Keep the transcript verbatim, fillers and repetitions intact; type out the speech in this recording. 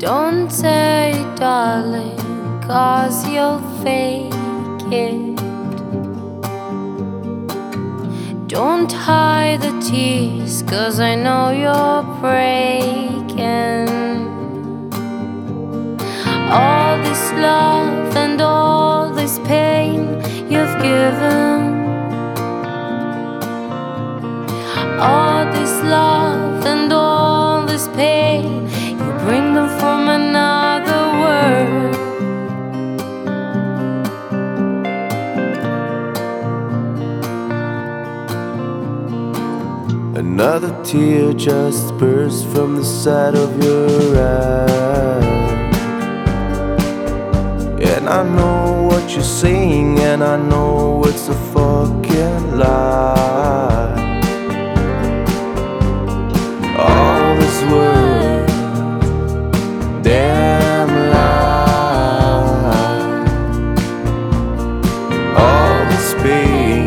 Don't say, darling, cause you'll fake it. Don't hide the tears, cause I know you're breaking. All this love and all this pain you've given, all this love and all this pain, you bring them from another world. Another tear just burst from the side of your eye. And I know what you're saying, and I know it's a fucking lie. All this words, damn lie. All this pain